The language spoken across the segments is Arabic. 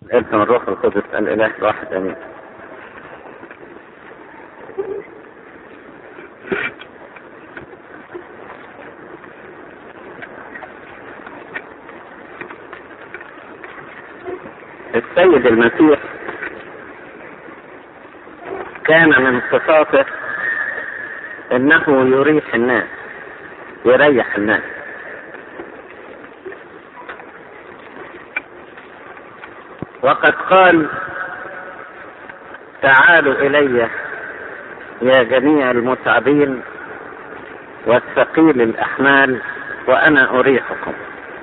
ابن الروح القدس الإله الواحد آمين. السيد المسيح كان من صفاته انه يريح الناس، يريح الناس. وقد قال: تعالوا الي يا جميع المتعبين والثقيل الاحمال وانا اريحكم.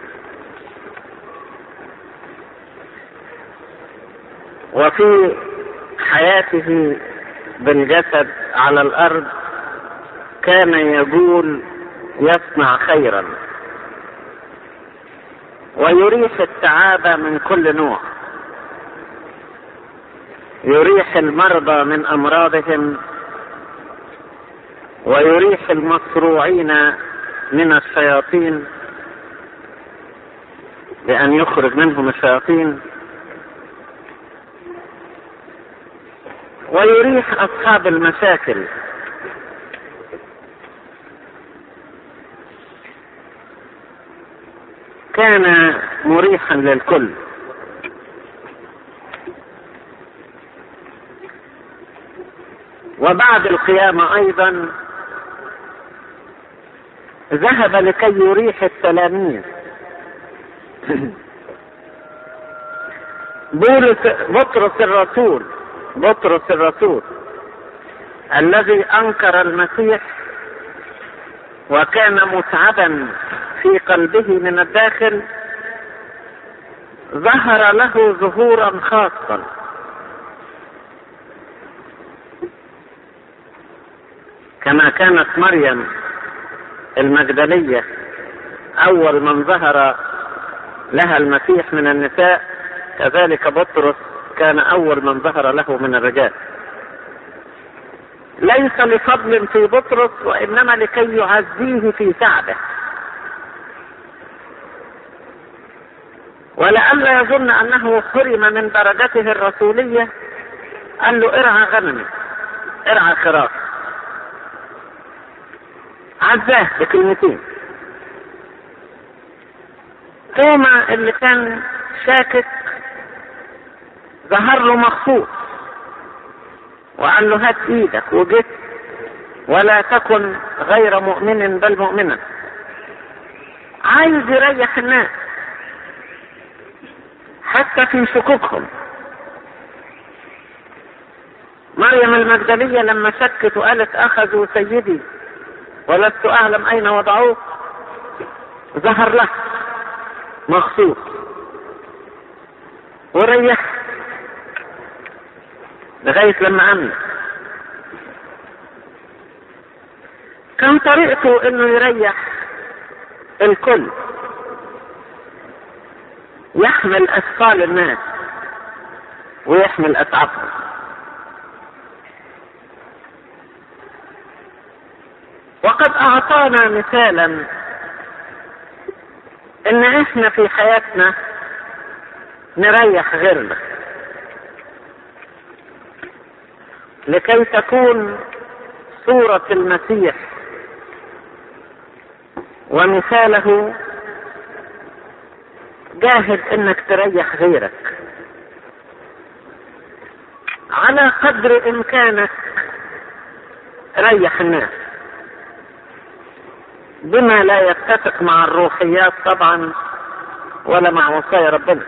وفي حياته بالجسد على الارض كان يقول يصنع خيرا ويريح التعابة من كل نوع، يريح المرضى من امراضهم ويريح المصروعين من الشياطين بأن يخرج منهم الشياطين، ويريح أصحاب المشاكل. كان مريحا للكل. وبعد القيامة أيضا ذهب لكي يريح التلاميذ. بطرس الرسول الذي أنكر المسيح وكان متعبا في قلبه من الداخل، ظهر له ظهورا خاصا. كما كانت مريم المجدلية أول من ظهر لها المسيح من النساء، كذلك بطرس كان أول من ظهر له من الرجال، ليس لفضل في بطرس وإنما لكي يعزيه في تعبه. ولئلا يظن أنه حرم من درجته الرسولية، قال له: ارعى غنمي، ارعى خراف. عزاه بكلمتين. توما اللي كان شاكك ظهر له مخصوص وقال له: هات ايدك وجت ولا تكن غير مؤمن بل مؤمنا. عايز يريح الناس حتى في شكوكهم. مريم المجدلية لما شكت وقالت: اخذوا سيدي ولست اعلم اين وضعوه، ظهر له مخصوص وريح لغاية لما امن. كان طريقته انه يريح الكل، يحمل اثقال الناس ويحمل اتعابهم. وقد اعطانا مثالا ان احنا في حياتنا نريح غيرنا لكي تكون صورة المسيح ومثاله. جاهد انك تريح غيرك على قدر امكانك. ريح الناس بما لا يتفق مع الروحيات طبعا ولا مع وصايا ربنا.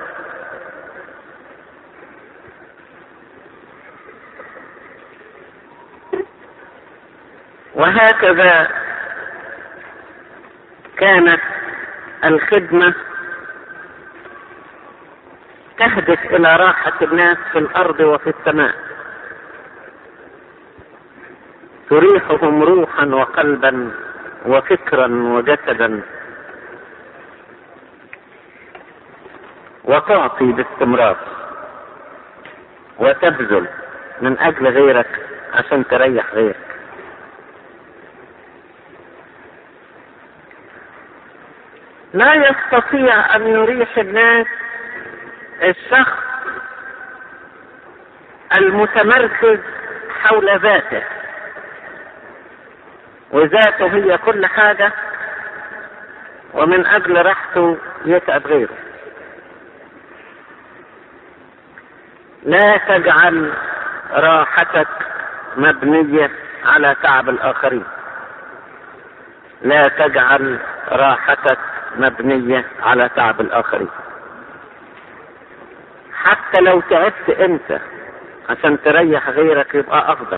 وهكذا كانت الخدمة تهدف إلى راحة الناس في الأرض وفي السماء، تريحهم روحا وقلبا وفكرا وجسدا، وتعطي باستمرار وتبذل من أجل غيرك عشان تريح غيرك. لا يستطيع أن يريح الناس الشخص المتمركز حول ذاته، وذاته هي كل حاجة، ومن أجل راحته يتعب غيره. لا تجعل راحتك مبنية على تعب الآخرين. لا تجعل راحتك مبنية على تعب الآخرين. حتى لو تعبت انت عشان تريح غيرك يبقى أفضل.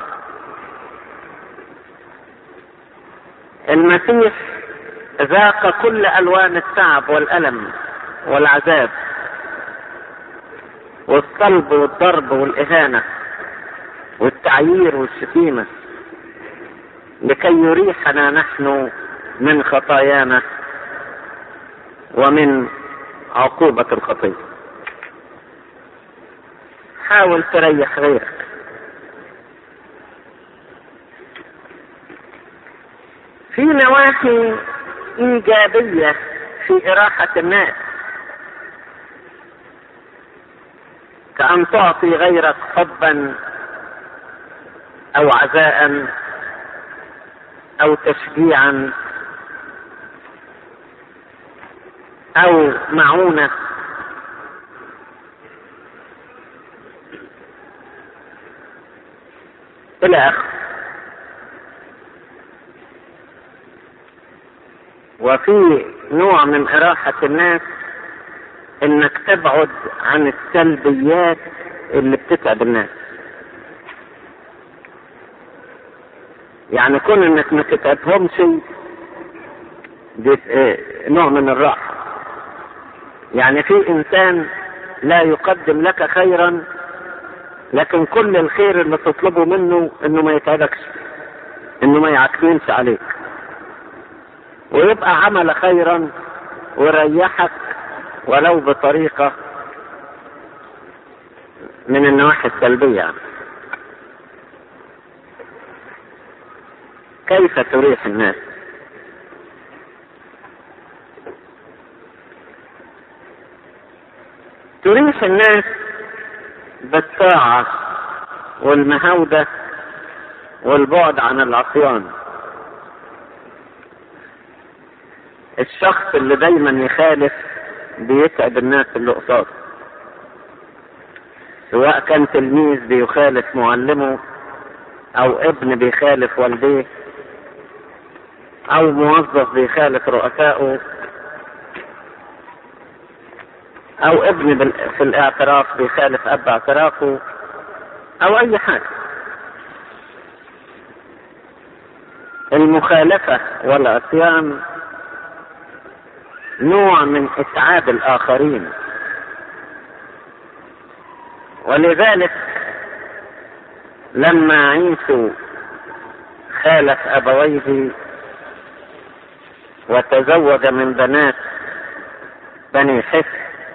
المسيح ذاق كل ألوان التعب والألم والعذاب والصلب والضرب والإهانة والتعيير والشتيمة لكي يريحنا نحن من خطايانا ومن عقوبة الخطية. حاول تريح غيرك. في نواحي إيجابية في إراحة الناس، كأن تعطي غيرك حبا أو عزاء أو تشجيعا أو معونة. إلى آخره. وفي نوع من إراحة الناس إنك تبعد عن السلبيات اللي بتتعب الناس. يعني كون إنك ما تتعبهمش دي نوع من الراحة. يعني في إنسان لا يقدم لك خيرا، لكن كل الخير اللي تطلبه منه إنه ما يتعبكش، إنه ما يعكننش عليك، ويبقى عمل خيرا وريحك ولو بطريقة من النواحي السلبية. يعني كيف تريح الناس؟ تريح الناس بالطاعة والمهودة والبعد عن العصيان. الشخص اللي دايما يخالف بيتعب الناس اللي قصاده، سواء كان تلميذ بيخالف معلمه، او ابن بيخالف والديه، او موظف بيخالف رؤسائه، او ابن في الاعتراف بيخالف اب اعترافه، او اي حاجة. المخالفة والعصيان نوع من اتعاب الاخرين، ولذلك لما عيسو خالف ابويه وتزوج من بنات بني حس،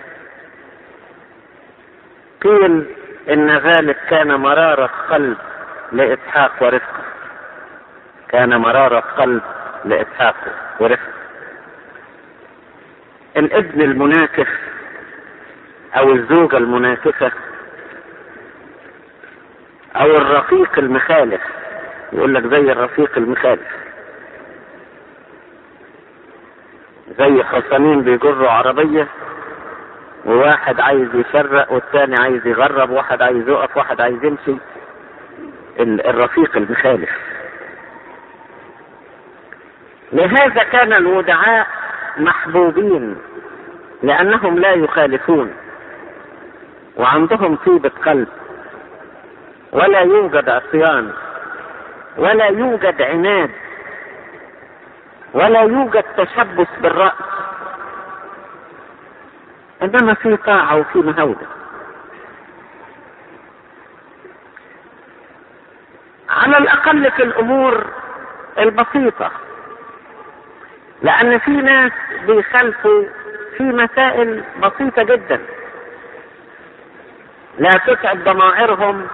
قيل ان ذلك كان مرارة قلب لإسحاق ورفقه. كان مرارة قلب لإسحاق ورفقه. الابن المناكف او الزوجة المناكفة او الرفيق المخالف، يقول لك زي الرفيق المخالف، زي حصانين بيجروا عربية، وواحد عايز يشرق والثاني عايز يغرب، واحد عايز يقف واحد عايز يمشي. الرفيق المخالف. لهذا كان الودعاء محبوبين، لأنهم لا يخالفون وعندهم طيبة قلب، ولا يوجد عصيان، ولا يوجد عناد، ولا يوجد تشبث بالرأس، إنما في طاعة وفي مهودة. على الأقل في الأمور البسيطة، لأن في ناس بيخالفوا في مسائل بسيطة جدا لا تتعب ضمائرهم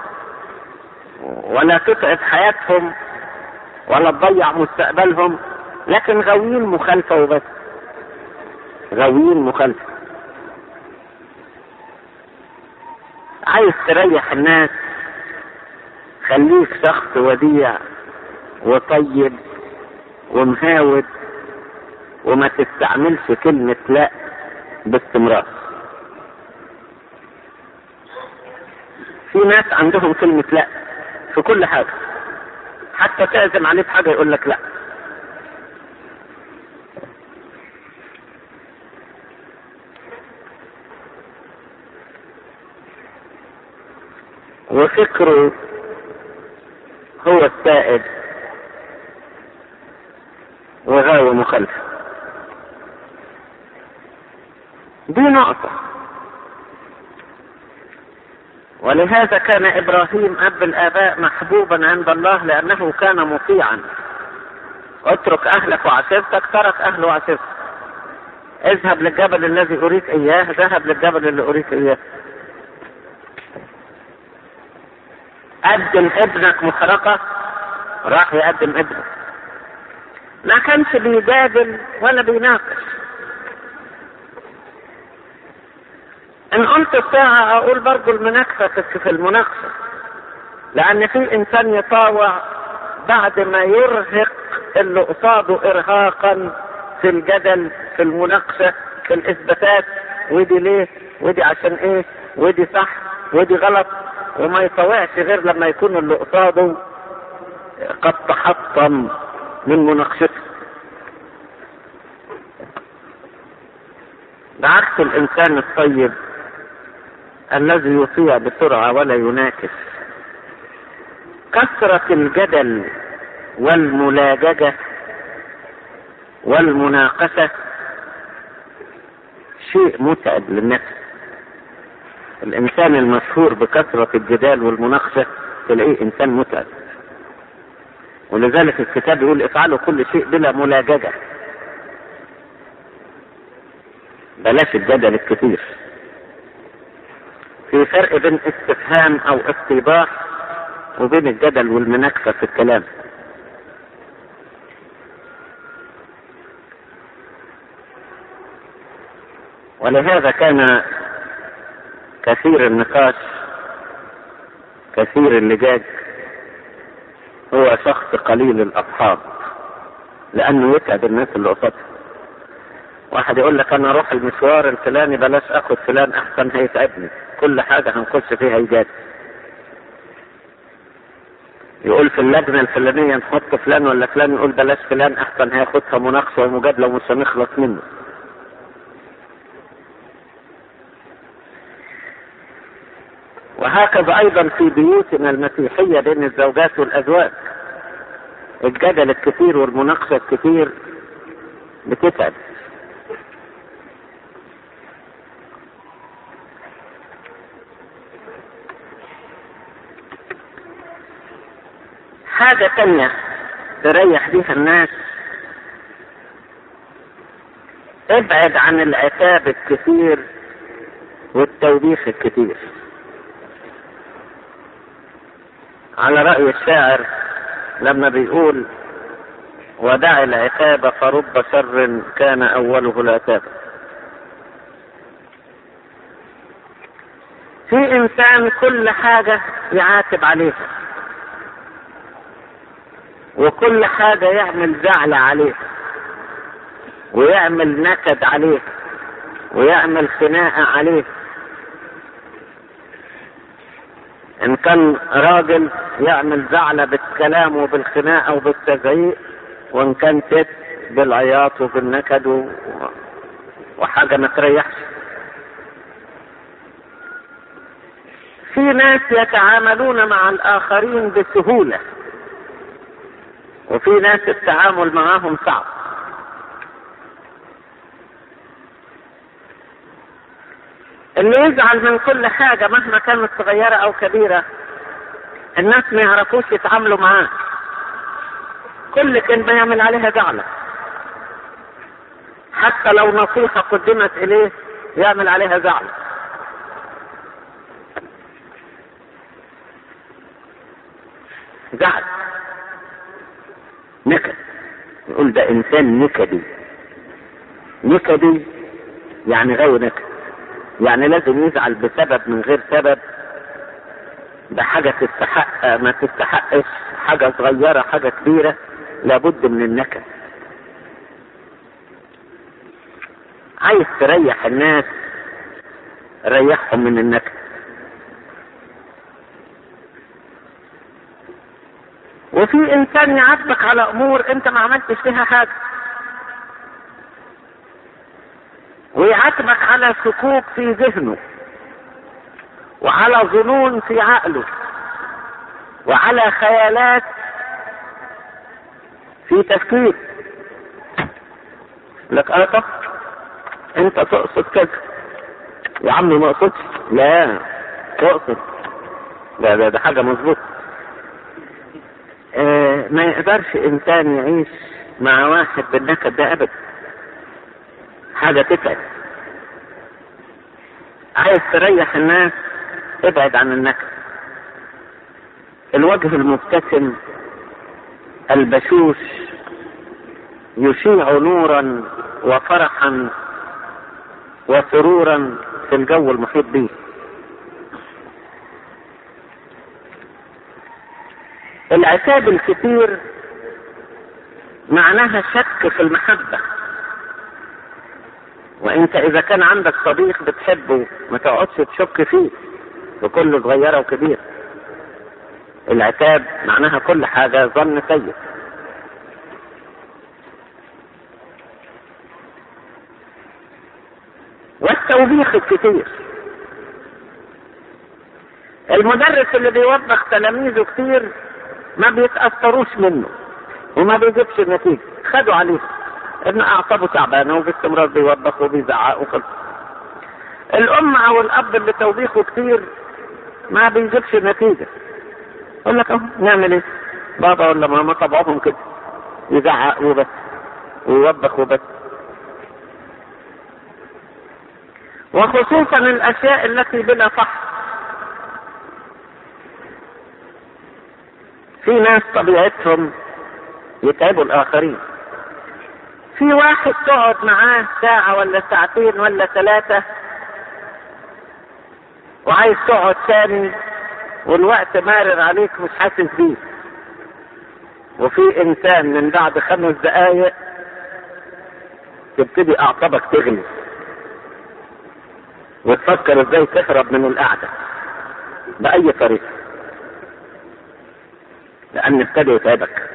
ولا تتعب حياتهم ولا تضيع مستقبلهم، لكن غاويين مخالفة وبس، غاويين مخالفة. عايز تريح الناس خليك شخص وديع وطيب ومهاود، وما تستعملش كلمة لا باستمرار. في ناس عندهم كلمة لا في كل حاجة، حتى تعزم عليه بحاجة يقول لك لا. وفكره هو السائد وغاوي مخالفة. دي نقطة. ولهذا كان إبراهيم أب الآباء محبوبا عند الله، لأنه كان مطيعا. اترك أهلك وعشيرتك، ترك أهله وعشيرته. اذهب للجبل الذي أريك إياه، ذهب للجبل اللي أريك إياه. قدم ابنك محرقة، راح يقدم ابنه. ما كانش بيجادل ولا بيناقش. ان قلت ساعة اقول برضو المناقشة في المناقشة، لان في انسان يطاوع بعد ما يرهق اللي قصاده ارهاقا في الجدل، في المناقشة، في الاثباتات، ودي ليه ودي عشان ايه ودي صح ودي غلط، وما يطاوعش غير لما يكون اللي قصاده قد تحطم من مناقشته. بعكس الانسان الطيب الذي يطيع بسرعة ولا يناكس. كثرة الجدل والملاججة والمناقشة شيء متعب للنفس. الانسان المشهور بكثرة الجدال والمناقشة تلاقيه انسان متعب، ولذلك الكتاب يقول افعلوا كل شيء بلا ملاججة. بلاش الجدل الكثير. في فرق بين استفهام او استيضاح وبين الجدل والمناقشة في الكلام. ولهذا كان كثير النقاش، كثير اللجاج، هو شخص قليل الاصحاب، لانه يتعب الناس اللي قصادها. واحد يقول لك انا اروح المشوار الفلاني بلاش اخد فلان احسن هيتعبني، كل حاجة هنخش فيها يجاد. يقول في اللجنة الفلانية نحط فلان ولا فلان، يقول بلاش فلان احسن هياخدها مناقشة ومجادلة ومش هنخلص منه. وهكذا ايضا في بيوتنا المسيحية بين الزوجات والازواج، الجدل الكثير والمناقشة الكثير بتتعب. حاجة تانية تريح بيها الناس، ابعد عن العتاب الكثير والتوبيخ الكثير. على رأي الشاعر لما بيقول ودع العتاب فرب شر كان أوله العتاب. في إنسان كل حاجة يعاتب عليها، وكل حاجة يعمل زعل عليها، ويعمل نكد عليها، ويعمل خناقة عليها. إن كان راجل يعمل زعلة بالكلام وبالخناقة وبالتزعيق، وإن كان ست بالعياط وبالنكد وحاجة ما تريحش. في ناس يتعاملون مع الآخرين بسهولة، وفي ناس التعامل معهم صعب. اللي يزعل من كل حاجة مهما كانت صغيرة او كبيرة الناس ما يعرفوش يتعاملوا معاه. كل كلمة يعمل عليها زعلة، حتى لو نصيحة قدمت اليه يعمل عليها زعلة. زعل، نكد. يقول ده انسان نكدي. نكدي يعني غير نكد، يعني لازم يزعل بسبب من غير سبب، ده حاجة تستحق ما تستحقش، حاجة صغيرة حاجة كبيرة، لابد من النكد. عايز تريح الناس، ريحهم من النكد. وفي انسان يعاتبك على امور انت ما عملتش فيها حاجة، ويعاتبك على شكوك في ذهنه، وعلى ظنون في عقله، وعلى خيالات في تفكير. لك طب انت تقصد كذا يا عمي، ما اقصدش. لا تقصد، ده حاجة مظبوط. ما يقدرش انسان يعيش مع واحد بالنكد ده ابدا، حاجة تتعب. عايز تريح الناس، ابعد عن النكد. الوجه المبتسم البشوش يشيع نورا وفرحا وسرورا في الجو المحيط به. العتاب الكثير معناها شك في المحبة، وانت اذا كان عندك صديق بتحبه ما تقعدش تشك فيه بكل صغيرة وكبيرة. العتاب معناها كل حاجة ظن سيء. والتوبيخ الكتير، المدرس اللي بيوبخ تلاميذه كتير ما بيتأثروش منه وما بيجيبش النتيجة، خدوا عليه ابن اعصابه تعبانه وباستمرار بيوبخ وبيزعق وكده. الام او الاب اللي توبيخه كتير ما بيجيبش النتيجة، يقول لك اهو نعمل ايه، بابا ولا ماما طبعهم كده، يزعق وبس ويوبخ وبس. وخصوصا الاشياء التي بلا فحص. في ناس طبيعتهم يتعبوا الاخرين. في واحد تقعد معاه ساعة ولا ساعتين ولا 3 وعايز تقعد تاني والوقت مارر عليك مش حاسس بيه. وفي انسان من بعد 5 دقايق تبتدي اعصابك تغلي وتفكر ازاي تهرب من القعدة بأي طريقة، لأن ابتدى يتعبك.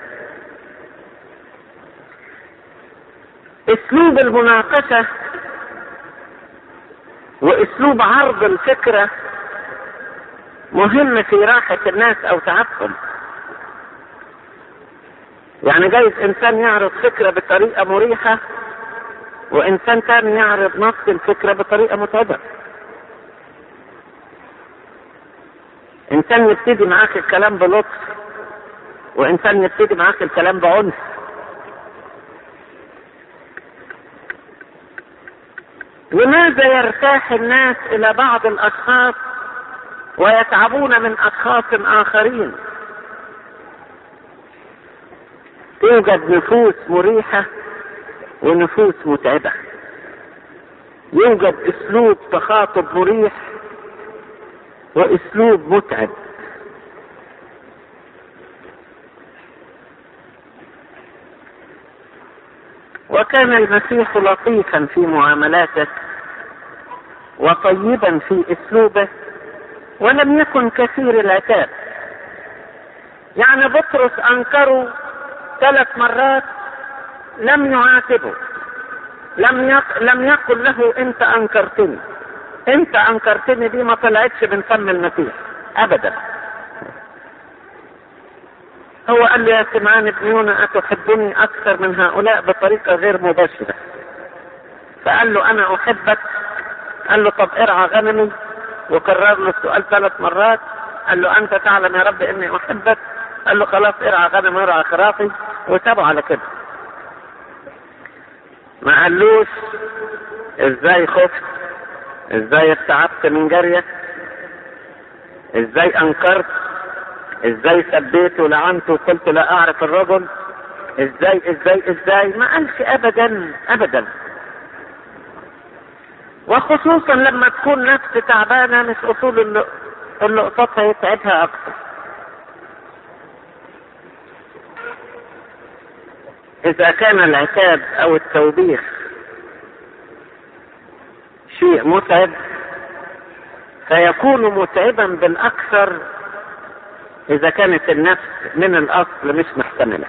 اسلوب المناقشة واسلوب عرض الفكرة مهم في راحة الناس او تعبهم. يعني جايز انسان يعرض فكرة بطريقة مريحة وانسان تاني يعرض نفس الفكرة بطريقة متعبة. انسان يبتدي معاك الكلام بلطف وانسان يبتدي معاك الكلام بعنف. لماذا يرتاح الناس الى بعض الاشخاص ويتعبون من اشخاص اخرين؟ توجد نفوس مريحة ونفوس متعبة. يوجد اسلوب تخاطب مريح واسلوب متعب. وكان المسيح لطيفا في معاملاته وطيبا في اسلوبه ولم يكن كثير العتاب. يعني بطرس انكره 3 مرات لم يعاتبه، لم يقل له انت انكرتني. انت انكرتني دي ما طلعتش من فم المسيح ابدا. هو قال لي يا سمعان ابن يونا اتحبني اكثر من هؤلاء بطريقة غير مباشرة. فقال له انا احبك. قال له طب ارعى غنمي، وكرر له السؤال 3 مرات. قال له انت تعلم يا رب اني احبك. قال له خلاص ارعى غنمي ارعى خرافي، وتابعوا على كده. ما قالوش ازاي خفت، ازاي ارتعبت من جريك، ازاي انكرت، ازاي سبيت ولعنت وقلت لا اعرف الرجل، ازاي. ما قالش ابدا ابدا. وخصوصا لما تكون نفس تعبانة، مش اصول اللي قصادها يتعبها اكثر. اذا كان العتاب او التوبيخ شيء متعب فيكون متعبا بالاكثر اذا كانت النفس من الاصل مش محتملة.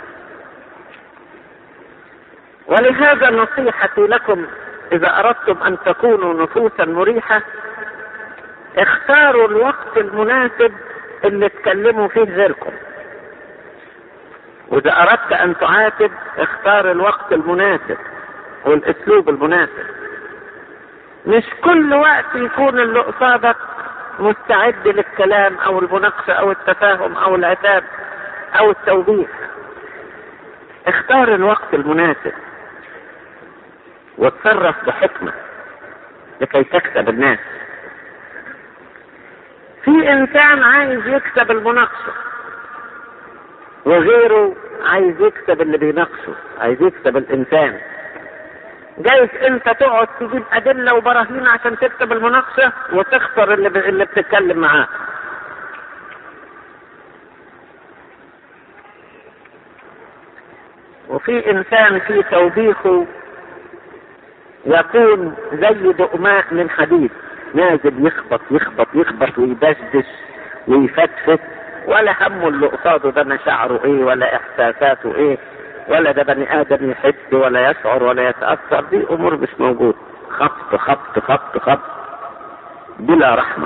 ولهذا نصيحتي لكم اذا اردتم ان تكونوا نفوسا مريحة اختاروا الوقت المناسب اللي تكلموا فيه غيركم. واذا اردت ان تعاتب اختار الوقت المناسب والاسلوب المناسب. مش كل وقت يكون اللي قصادك مستعد للكلام او المناقشة او التفاهم او العتاب او التوبيخ. اختار الوقت المناسب وتصرف بحكمة لكي تكسب الناس. في انسان عايز يكسب المناقشة وغيره عايز يكسب اللي بيناقشه، عايز يكسب الانسان. جايز انت تقعد تجيب ادلة وبراهين عشان تكسب المناقشة وتخسر اللي بتتكلم معاه. وفي انسان في توبيخه يكون زي دقماء من حديد نازل يخبط يخبط يخبط ويدشدش ويفتفت، ولا همه اللي قصاده ده مشاعره ايه ولا احساساته ايه، ولا ده بني ادم يحس ولا يشعر ولا يتأثر. دي امور مش موجود، خبط خبط خبط خبط بلا رحمة.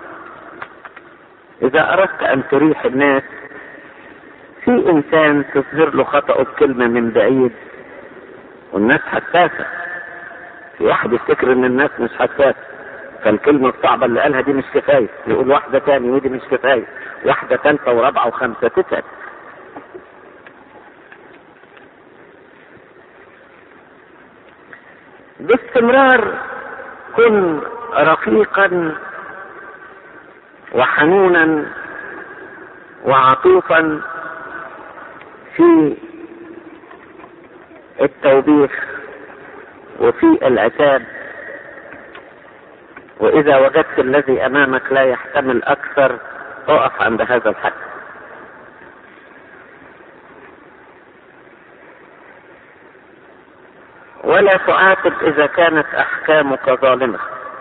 اذا اردت ان تريح الناس في انسان تظهر له خطأه بكلمة من بعيد والناس حساسة. في واحد يفتكر ان الناس مش حساسة فالكلمة الصعبة اللي قالها دي مش كفاية، يقول واحدة تاني ودي مش كفاية، واحدة ثالثة ورابعة وخمسة تتعب. باستمرار كن رقيقا وحنونا وعطوفا في التوبيخ وفي العتاب. واذا وجدت الذي امامك لا يحتمل اكثر اقف عند هذا الحد. ولا تعاتب اذا كانت احكامك ظالمة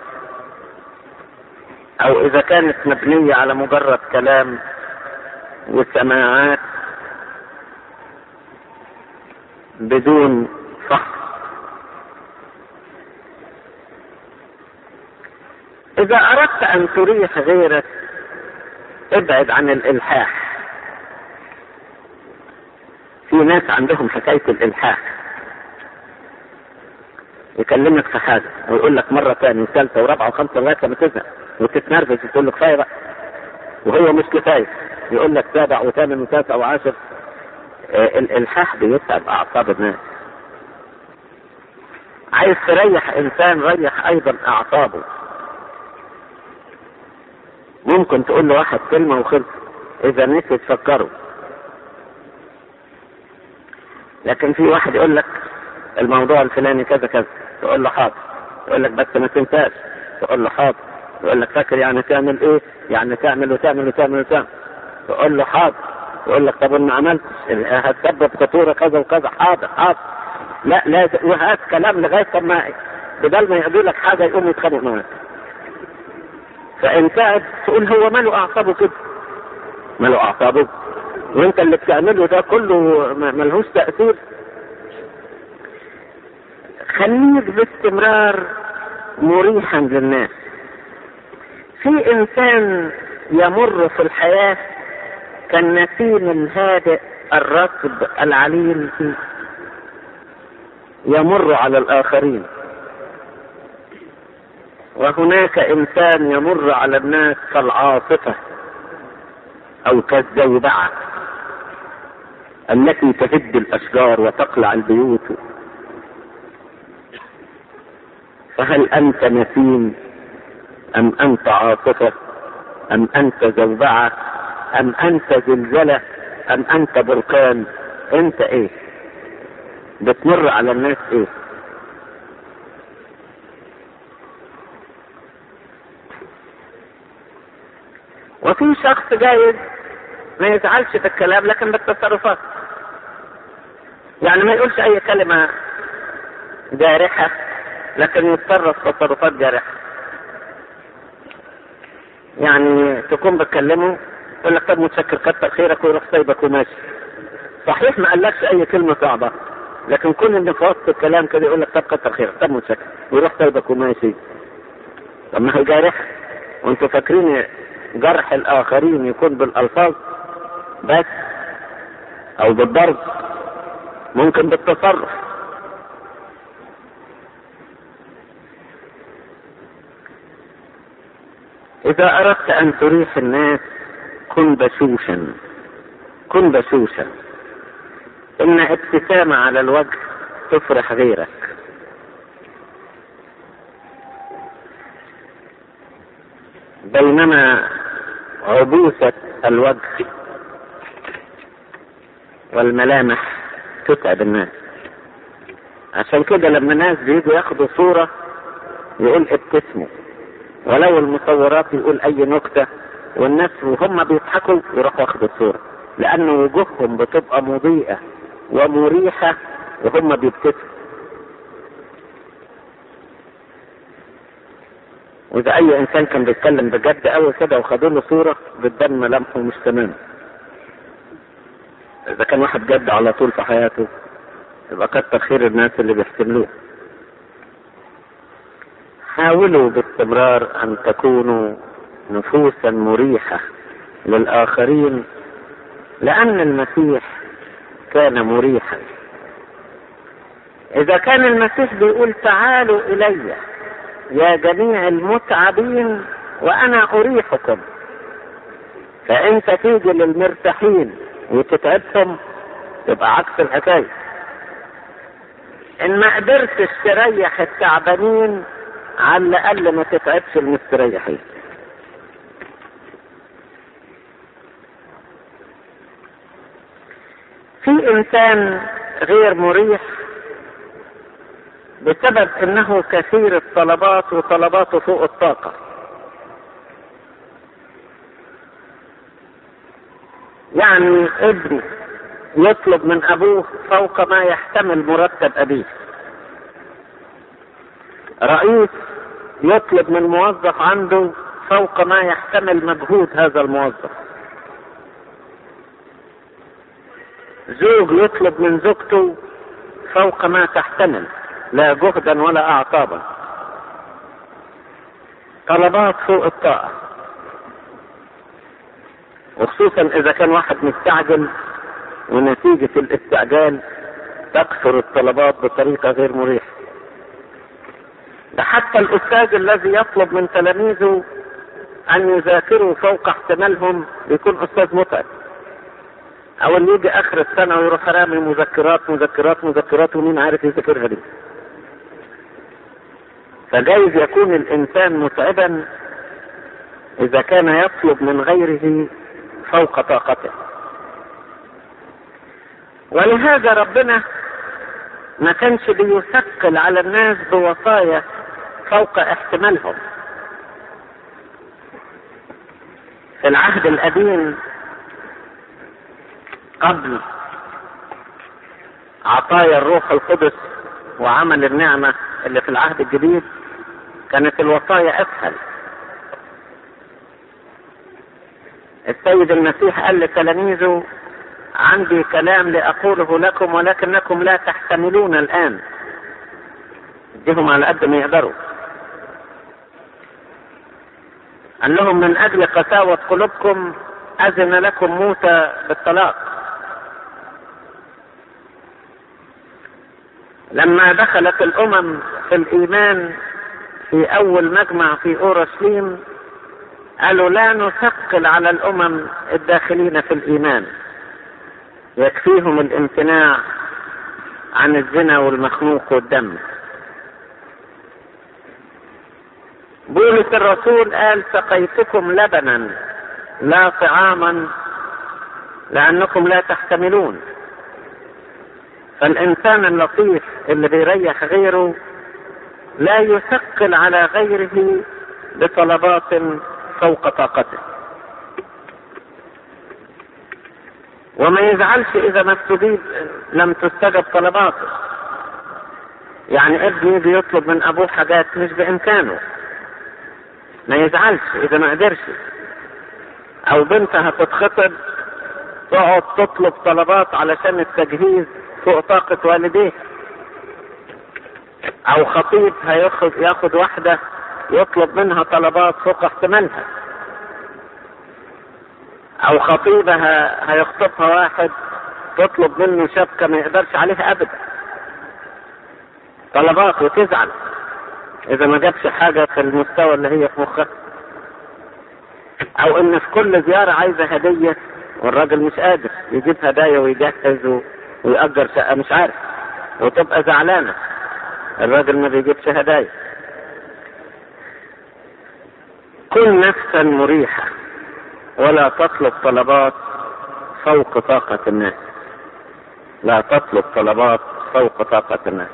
او اذا كانت مبنية على مجرد كلام وسماعات بدون فحص. اذا اردت ان تريح غيرك ابعد عن الالحاح. في ناس عندهم حكاية الالحاح، يكلمك في حاجة ويقول لك مرة ثانية وثالثة ورابعة وخمسة لغاية لما تزهق وتتنرفز وتقول له كفاية بقى، وهو مش كفاية يقول لك سابع وثامن وتاسع وعاشر. الالحاح بيتعب اعصاب الناس. عايز تريح انسان ريح ايضا اعصابه. ممكن تقول له واحد كلمة وخلص، اذا نسيت تفكره. لكن في واحد يقول لك الموضوع الفلاني كذا كذا، تقول له حاضر، يقول لك بس ما تنساش، تقول له حاضر، يقول لك فاكر يعني تعمل ايه؟ يعني تعمل وتعمل وتعمل وتعمل، تقول له حاضر، يقول لك طب ما عملتش هتسبب خطورة كذا وكذا، حاضر حاضر، لا لازم، وهات كلام لغاية ما بدل ما يقول لك حاجة يقوم يتخانق معاك. فانت قاعد تقول هو ماله اعصابه كده؟ ماله اعصابه؟ وانت اللي بتعمله ده كله ملهوش تأثير. خليك باستمرار مريحا للناس. في انسان يمر في الحياة كالنسيم الهادئ الرطب العليل يمر على الاخرين، وهناك انسان يمر على الناس كالعاصفة او كالزوبعة التي تهد الاشجار وتقلع البيوت. فهل انت نسيم ام انت عاصفة ام انت زوبعة ام انت زلزلة ام انت بركان؟ انت ايه؟ بتمر على الناس ايه؟ وفي شخص جايز ما يزعلش في الكلام لكن بالتصرفات، يعني ما يقولش اي كلمة جارحة لكن يتصرف تصرفات جارحة. يعني تكون بتكلمه يقول لك طب متشكر كتر خيرك ويروح سايبك وماشي. صحيح ما قالكش اي كلمة صعبة لكن كل اللي في وسط الكلام كده يقول لك طب كتر خيرك طب متشكر ويروح سايبك وماشي. طب ما هي جارحة. وانتوا فاكرين جرح الاخرين يكون بالالفاظ بس او بالضرب؟ ممكن بالتصرف. اذا اردت ان تريح الناس كن بشوشا، كن بشوشا. ان ابتسامة على الوجه تفرح غيرك. بينما عبوسة الوجه والملامح تتعب الناس. عشان كده لما الناس بيجوا ياخدوا صورة يقول ابتسموا، ولو المصورات يقول اي نكتة والناس وهم بيضحكوا يروحوا ياخدوا الصورة، لان وجوههم بتبقى مضيئة ومريحة وهم بيبتسموا. واذا اي انسان كان بيتكلم بجد قوي كده وخدوا له صورة بتبان ملامحه مش تمام. اذا كان واحد جد على طول في حياته يبقى كتر خير الناس اللي بيحتملوه. حاولوا باستمرار ان تكونوا نفوسا مريحة للاخرين، لان المسيح كان مريحا. اذا كان المسيح بيقول تعالوا الي يا جميع المتعبين وانا اريحكم، فانت تيجي للمرتاحين وتتعبهم تبقى عكس الحكاية. ان ما قدرتش تريح التعبانين على الاقل ما تتعبش المستريحين. في انسان غير مريح بسبب انه كثير الطلبات وطلباته فوق الطاقة. يعني ابن يطلب من ابوه فوق ما يحتمل مرتب ابيه. رئيس يطلب من موظف عنده فوق ما يحتمل مجهود هذا الموظف. زوج يطلب من زوجته فوق ما تحتمل لا جهدا ولا اعصابا. طلبات فوق الطاقة، وخصوصا اذا كان واحد مستعجل ونتيجة الاستعجال تكثر الطلبات بطريقة غير مريحة. ده حتى الاستاذ الذي يطلب من تلاميذه ان يذاكروا فوق احتمالهم بيكون استاذ متعب. او اللي يجي اخر السنة ويروح رامي مذكرات مذكرات مذكرات ومين عارف يذاكرها دي. فجايز يكون الانسان متعبا اذا كان يطلب من غيره فوق طاقته. ولهذا ربنا ما كانش بيثقل على الناس بوصايا فوق احتمالهم. في العهد القديم قبل عطايا الروح القدس وعمل النعمة اللي في العهد الجديد كانت الوصايا اسهل. السيد المسيح قال لتلاميذه عندي كلام لأقوله لكم ولكنكم لا تحتملون الآن. اديهم على قد ما يقدروا. قال لهم من أجل قساوة قلوبكم أذن لكم موسى بالطلاق. لما دخلت الأمم في الإيمان في أول مجمع في أورشليم قالوا لا نثقل على الأمم الداخلين في الإيمان، يكفيهم الامتناع عن الزنا والمخنوق والدم. بولس الرسول قال سقيتكم لبنا لا طعاما لأنكم لا تحتملون. فالإنسان اللطيف اللي بيريح غيره لا يثقل على غيره بطلبات فوق طاقته. وما يزعلش اذا ما استجيب، لم تستجب طلباته. يعني ابني يجي يطلب من ابوه حاجات مش بامكانه، ما يزعلش اذا ما قدرش. او بنتها هتتخطب تقعد تطلب طلبات علشان التجهيز فوق طاقة والديه. او خطيب ياخد واحدة يطلب منها طلبات فوق احتمالها. او خطيبة هيخطبها واحد تطلب منه شبكة ما يقدرش عليها ابدا، طلبات، وتزعل اذا ما جابش حاجة في المستوى اللي هي في مخها. او ان في كل زيارة عايزة هدية والراجل مش قادر يجيب هدايا ويجهز ويأجر شقة مش عارف، وتبقى زعلانة الراجل ما بيجيبش هدايا. كن نفسا مريحة ولا تطلب طلبات فوق طاقة الناس. لا تطلب طلبات فوق طاقة الناس.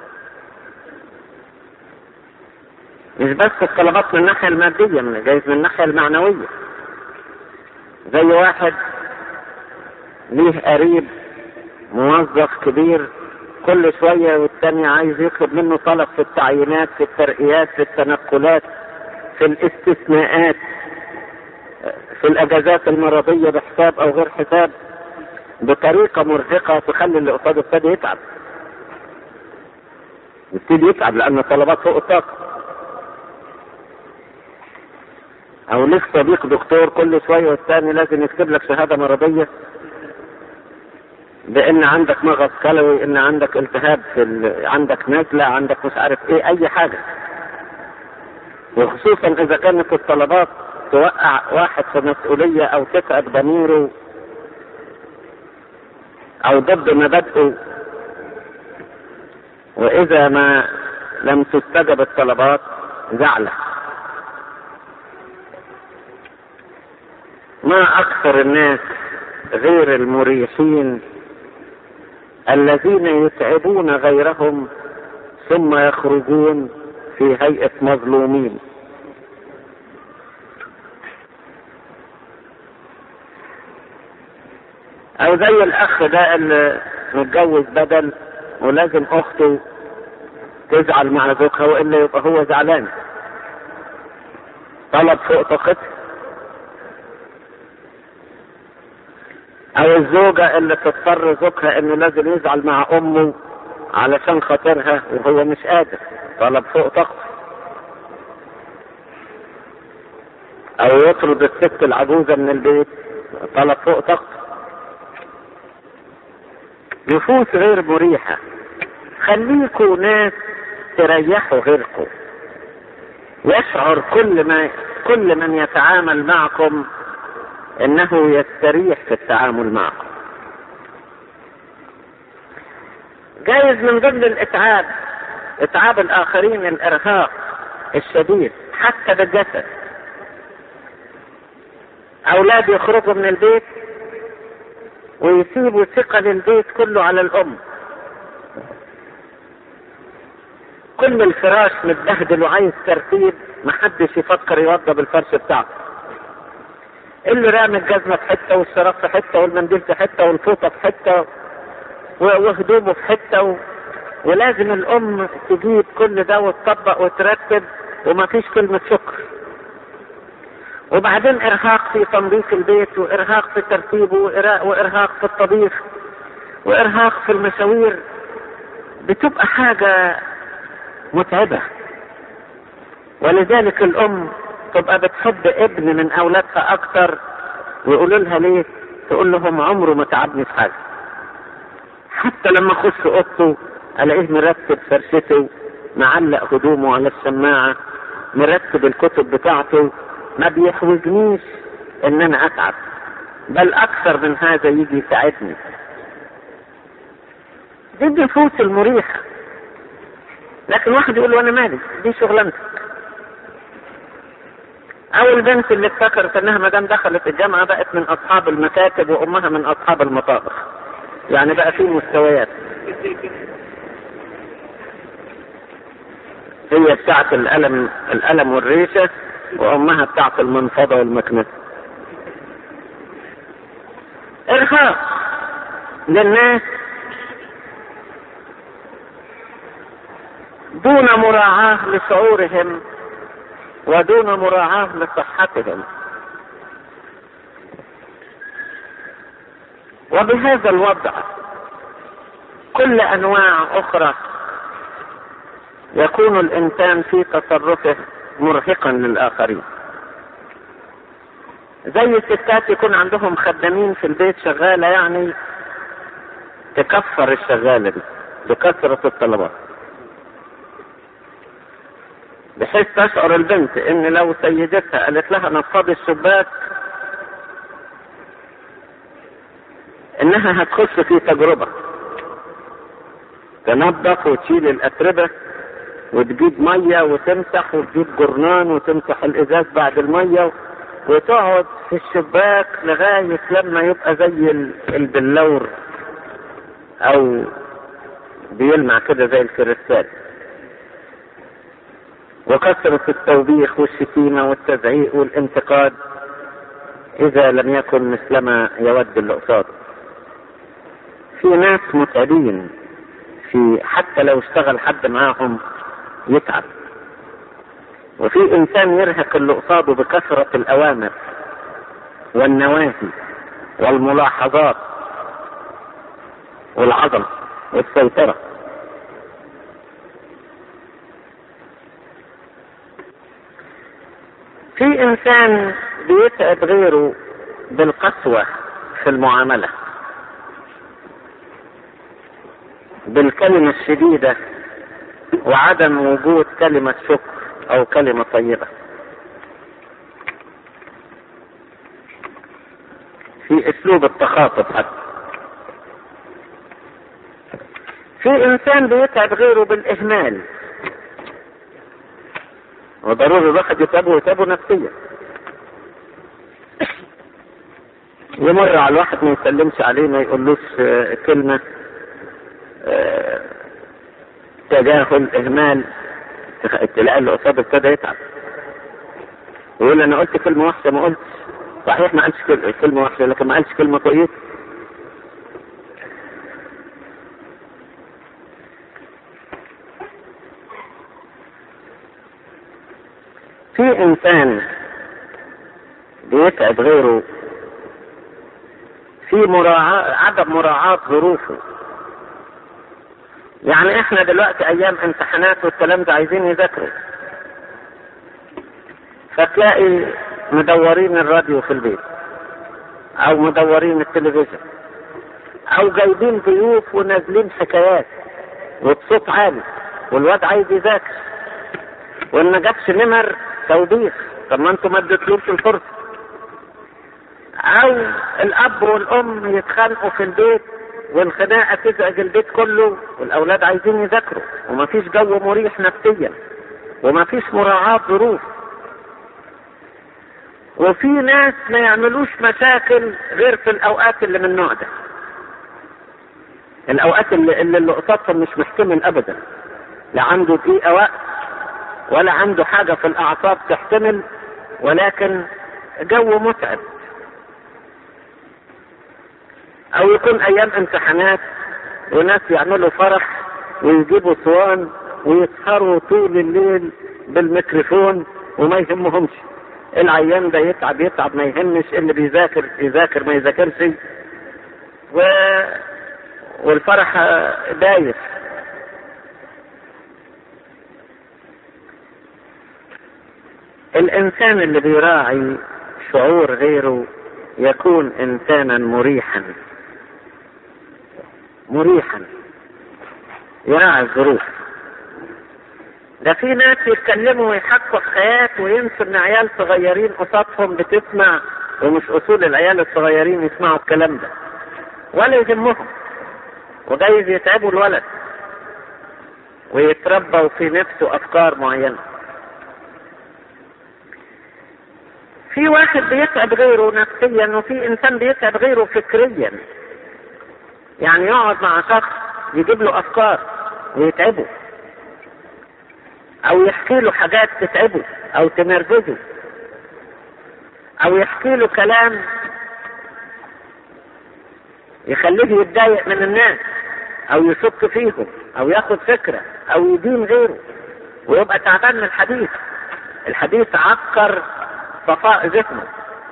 مش بس الطلبات من الناحية المادية، من جايز من الناحية المعنوية. زي واحد ليه قريب موظف كبير كل شوية والتاني عايز يطلب منه طلب في التعيينات، في الترقيات، في التنقلات، في الاستثناءات، في الاجازات المرضية بحساب او غير حساب، بطريقة مرهقة تخلي اللي قصاده يبتدي يتعب. يبتدي يتعب لان الطلبات فوق الطاقة. او ليك صديق دكتور كل شوية والثاني لازم يكتب لك شهادة مرضية بان عندك مغص كلوي، ان عندك التهاب عندك نزلة، عندك مش عارف ايه، اي حاجة. وخصوصا اذا كانت الطلبات توقع واحد في مسؤولية او تتعب ضميره او ضد مبادئه. واذا ما لم تستجب الطلبات زعله. ما اكثر الناس غير المريحين الذين يتعبون غيرهم ثم يخرجون في هيئة مظلومين. او زي الاخ ده اللي متجوز بدل ولازم اخته تزعل مع زوجها والا يبقى هو زعلان، طلب فوق طاقته. او الزوجة اللي تضطر زوجها انه لازم يزعل مع امه علشان خاطرها وهو مش قادر، طلب فوق طاقته. او يطرد الست العجوزة من البيت، طلب فوق طاقته. نفوس غير مريحة. خليكوا ناس تريحوا غيركم. يشعر كل من يتعامل معكم انه يستريح في التعامل معكم. جايز من ضمن الاتعاب، اتعاب الاخرين، الارهاق الشديد حتى بالجسد. اولاد يخرجوا من البيت ويسيبوا ثقل البيت كله على الام. كل الفراش متبهدل وعايز ترتيب، محدش يفكر يوضب الفرش بتاعه. اللي رامي الجزمة في حتة والشراب في حتة والمنديل في حتة والفوطة في حتة وهدومه في حتة ولازم الام تجيب كل ده وتطبق وترتب ومفيش كلمة شكر. وبعدين ارهاق في تنظيف البيت وارهاق في ترتيبه وارهاق في الطبيخ وارهاق في المشاوير. بتبقى حاجة متعبة. ولذلك الام تبقى بتحب ابن من اولادها اكتر، ويقولوا لها ليه؟ تقول لهم عمره ما تعبني في حاجة. حتى لما اخش اوضته الاقيه مرتب فرشته، معلق هدومه على الشماعة، مرتب الكتب بتاعته، ما بيحوجنيش ان انا اتعب، بل اكثر من هذا يجي يساعدني. دي النفوس المريحة. لكن واحد يقول له انا مالي، دي شغلانتك. او البنت اللي افتكرت انها ما دام دخلت الجامعة بقت من اصحاب المكاتب وامها من اصحاب المطابخ. يعني بقى في مستويات. هي بتاعت القلم والريشة وامها بتاعت المنفضة والمكنسة. ارهاق للناس دون مراعاة لشعورهم ودون مراعاة لصحتهم. وبهذا الوضع كل انواع اخرى يكون الانسان في تصرفه مرهقا للاخرين. زي الستات يكون عندهم خدامين في البيت شغالة، يعني تكفر الشغالة دي بكثرة الطلبات، بحيث تشعر البنت ان لو سيدتها قالت لها نفضي الشباك انها هتخش في تجربة تنظف وتشيل الاتربة وتجيب مية وتمسح وتجيب جرنان وتمسح الازاز بعد المية وتقعد في الشباك لغاية لما يبقى زي البلور او بيلمع كده زي الكريستال. وكثرة التوبيخ والشتيمة والتزعيق والانتقاد اذا لم يكن مثلما يود اللي قصاده. في ناس متعبين، في حتى لو اشتغل حد معاهم يتعب. وفي انسان يرهق اللي قصاده بكثرة الاوامر والنواهي والملاحظات والعظمة والسيطرة. في انسان بيتعب غيره بالقسوة في المعاملة، بالكلمة الشديدة وعدم وجود كلمة شكر او كلمة طيبة. في اسلوب التخاطب حتى. في انسان بيتعب غيره بالاهمال، وضروري الواحد يتعبه نفسيا. يمر على الواحد ما يسلمش عليه، ما يقولوش كلمة، تجاهل، اهمال، تلاقي اللي قصاده ابتدى يتعب ويقول انا قلت كلمة وحشة. ما قلتش صحيح، ما قالش كلمة وحشة، لكن ما قالش كلمة كويسة. في انسان بيتعب غيره في عدم مراعاة ظروفه. يعني احنا دلوقتي ايام امتحانات والكلام ده عايزين يذاكروا، فتلاقي مدورين الراديو في البيت او مدورين التلفزيون او جايبين ضيوف ونازلين حكايات وبصوت عالي، والواد عايز يذاكر وان ما جابش نمر توبيخ. طب ما انتوا ما اديتلوش الفرصه. او الاب والام يتخانقوا في البيت والخناقه تزعج البيت كله والاولاد عايزين يذاكروا ومفيش جو مريح نفسيا ومفيش مراعاة ظروف. وفي ناس ما يعملوش مشاكل غير في الاوقات اللي من النوع ده، الاوقات اللي قصادهم مش محتمل ابدا، لا عنده دقيقه وقت ولا عنده حاجه في الاعصاب تحتمل، ولكن جو متعب. او يكون ايام امتحانات وناس يعملوا فرح ويجيبوا صوان ويسهروا طول الليل بالميكروفون وما يهمهمش. العيان ده يتعب ما يهمش، اللي بيذاكر يذاكر ما يذاكرش، والفرح دايف. الانسان اللي بيراعي شعور غيره يكون انسانا مريحا يراعي الظروف. ده في ناس يتكلموا ويحكوا حكايات وينسوا ان عيال صغيرين قصادهم بتسمع، ومش اصول العيال الصغيرين يسمعوا الكلام ده ولا يهمهم، وجايز يتعبوا الولد ويتربوا في نفسه افكار معينة. في واحد بيتعب غيره نفسيا، وفي انسان بيتعب غيره فكريا. يعني يقعد مع شخص يجيب له افكار ويتعبه، او يحكي له حاجات تتعبه او تنرفزه، او يحكي له كلام يخليه يتضايق من الناس او يشك فيهم او ياخد فكرة او يدين غيره ويبقى تعبان من الحديث. الحديث عكر صفاء ذهنه.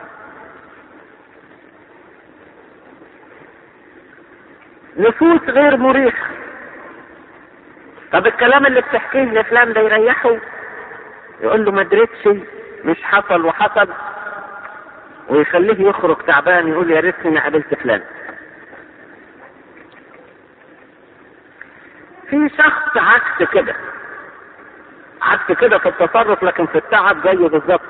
نفوس غير مريحة. طب الكلام اللي بتحكيه لفلان ده يريحه؟ يقول له ما دريتش، مش حصل وحصل، ويخليه يخرج تعبان يقول يا ريتني ما قابلت فلان. في شخص عكس كده، عكس كده في التصرف لكن في التعب زيه بالظبط.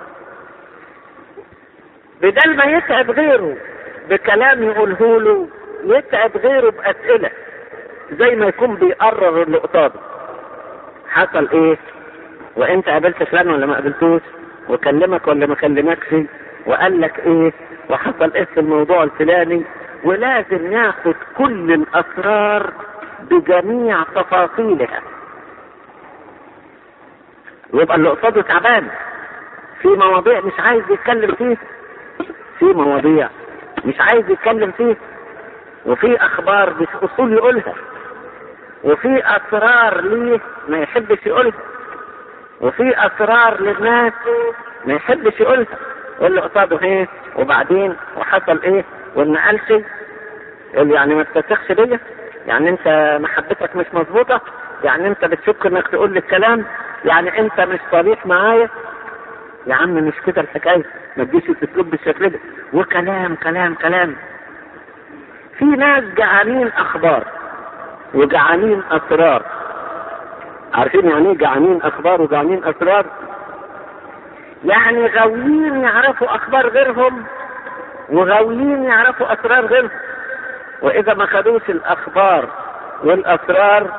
بدل ما يتعب غيره بكلام يقوله له، يتعب غيره بأسئلة زي ما يكون بيقرر اللي قصاده. حصل ايه؟ وانت قابلت فلان ولا ما قابلتوش؟ وكلمك ولا ما كلمكش؟ وقال لك ايه؟ وحصل ايه في الموضوع الفلاني؟ ولازم ياخد كل الاسرار بجميع تفاصيلها. يبقى اللي قصاده تعبان في مواضيع مش عايز يتكلم فيه، في مواضيع مش عايز يتكلم فيه، وفي اخبار مش اصول يقولها، وفي اسرار ليه ما يحبش يقولها، وفي اسرار للناس ما يحبش يقولها. واللي قصاده ايه؟ وبعدين وحصل ايه؟ وما قالش. يقول يعني ما بتثقش بيا؟ يعني انت محبتك مش مظبوطه؟ يعني انت بتشك انك تقول لي الكلام؟ يعني انت مش صريح معايا؟ يا عم مش كده الحكايه، ما تجيش تسلب بالشكل ده. وكلام كلام كلام. في ناس جعانين اخبار وجعانين اسرار. عارفين يعني ايه جعانين اخبار وجعانين اسرار؟ يعني غاويين يعرفوا اخبار غيرهم وغاويين يعرفوا اسرار غيرهم، واذا ما خدوش الاخبار والاسرار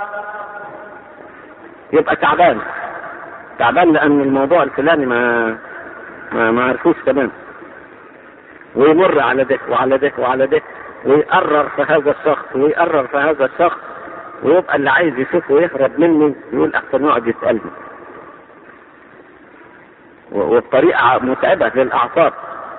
يبقى تعبان لان الموضوع الفلاني ما عرفوش تمام، ويمر على ده وعلى ده وعلى ده، ويقرر في هذا الشخص ويقرر في هذا الشخص، ويبقى اللي عايز يشوفه يهرب منه يقول احسن يقعد يسألني، وبطريقة متعبة للأعصاب.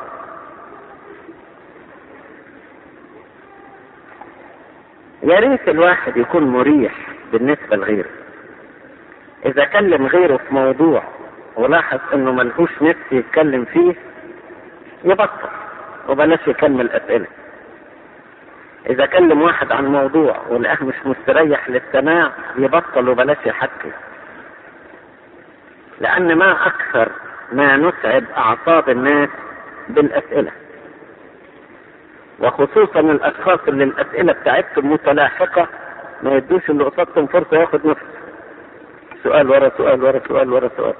يا ريت الواحد يكون مريح بالنسبة لغيره. إذا كلم غيره في موضوع ولاحظ إنه ملهوش نفس يتكلم فيه يبطل وبلاش يكمل أسئلة. إذا كلم واحد عن موضوع ولقاه مش مستريح للسماع يبطل وبلاش يحكي، لأن ما أكثر ما نتعب أعصاب الناس بالأسئلة، وخصوصا الأشخاص اللي الأسئلة بتاعتهم متلاحقة ما يدوش اللي قصادهم فرصة ياخد نفسه، سؤال ورا سؤال ورا سؤال ورا سؤال.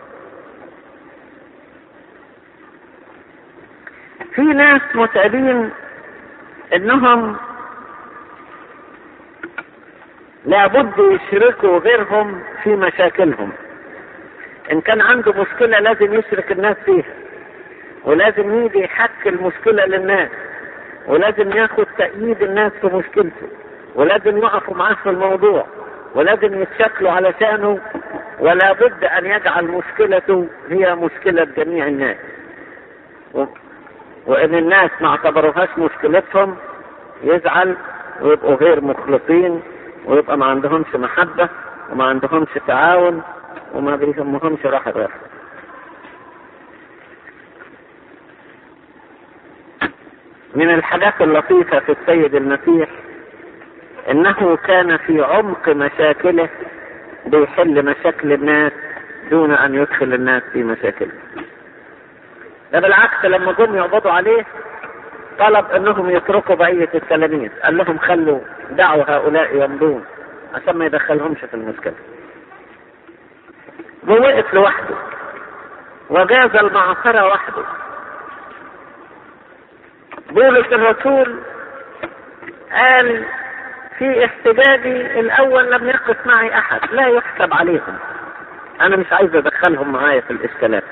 في ناس متعبين انهم لابد يشركوا غيرهم في مشاكلهم. ان كان عنده مشكلة لازم يشرك الناس فيها، ولازم يجي يحكي المشكلة للناس، ولازم ياخد تأييد الناس في مشكلته، ولازم يقفوا معاه في الموضوع، ولازم يتشكلوا علشانه، ولا بد ان يجعل مشكلته هي مشكلة جميع الناس. وان الناس ما اعتبروهاش مشكلتهم يزعل ويبقوا غير مخلصين، ويبقى ما عندهمش محبة وما عندهمش تعاون وما بيهمهمش راحة غير. من الحاجات اللطيفة في السيد المسيح انه كان في عمق مشاكله بيحل مشاكل الناس دون ان يدخل الناس في مشاكلهم. ده بالعكس لما جم يقبضوا عليه طلب انهم يتركوا بقية التلاميذ، قال لهم خلوا دعوا هؤلاء يمضون عشان ما يدخلهمش في المشكلة. ووقف لوحده وجاز المعصرة وحده. بولس الرسول قال في احتجاجي الاول لم يقف معي احد، لا يحسب عليهم، انا مش عايز ادخلهم معايا في الاشكالات.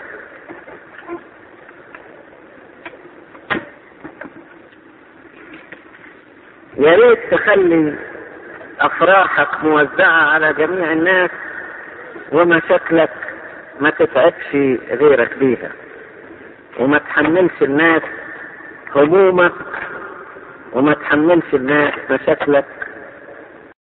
يا ريت تخلي افراحك موزعة على جميع الناس ومشاكلك ما تتعبش غيرك بيها، وما تحملش الناس همومك وما تحملش الناس مشاكلك